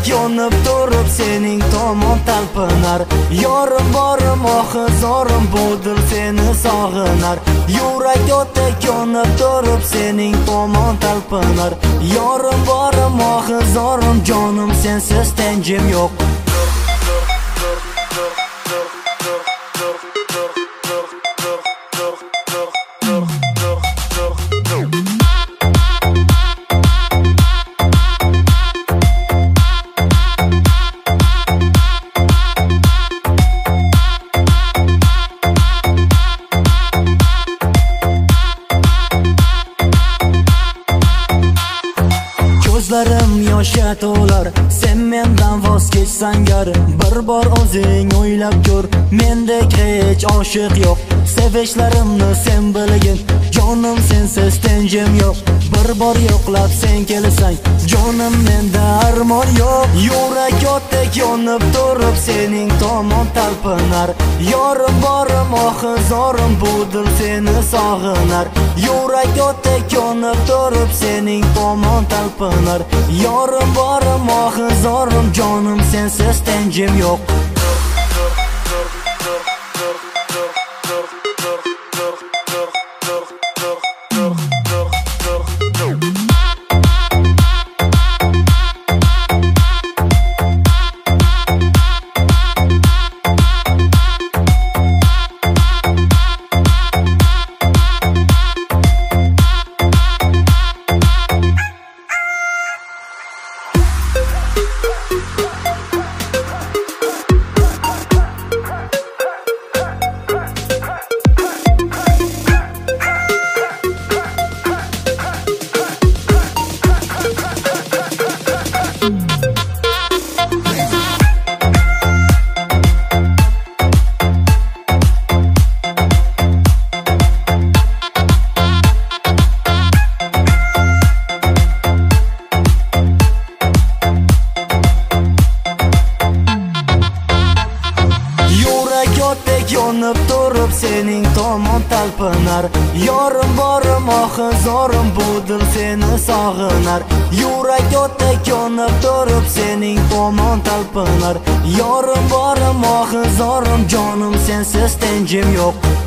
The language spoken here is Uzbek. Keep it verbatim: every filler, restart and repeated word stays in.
yonib turib sening tomon talpinar. Yorim borim ohi zorim bu dil seni sog'inar. Yurak o'tdek yonib turib sening tomon talpinar. Yorim borim ohi zorim jonim sensiz tenjim yo'q. Ko'zlarim yoshga to'lar, sen mendan voz kechsang gar. Bir bor o'zing o'ylab ko'r, mendek hech oshiq yo'q. Sevishlarimni sen bilgin, jonim sensiz tenjim yo'q. Bir bor yo'qlab sen kelsang, jonim menda armon yo'q. Yurak o'tdek yonib turib sening tomon talpinar. Yorim borim ohi zorim bu dil seni sog'inar. Yurak o'tdek yonib turib sening tomon talpinar. Yorim borim ohi zorim jonim sensiz tenjim yo'q. Yonib turib sening tomon talpinar. Yorim borim ohi zorim bu dil seni sog'inar. Yurak o'tdek yonib turib sening tomon talpinar. Yorim borim ohi zorim jonim sensiz tenjim yo'q.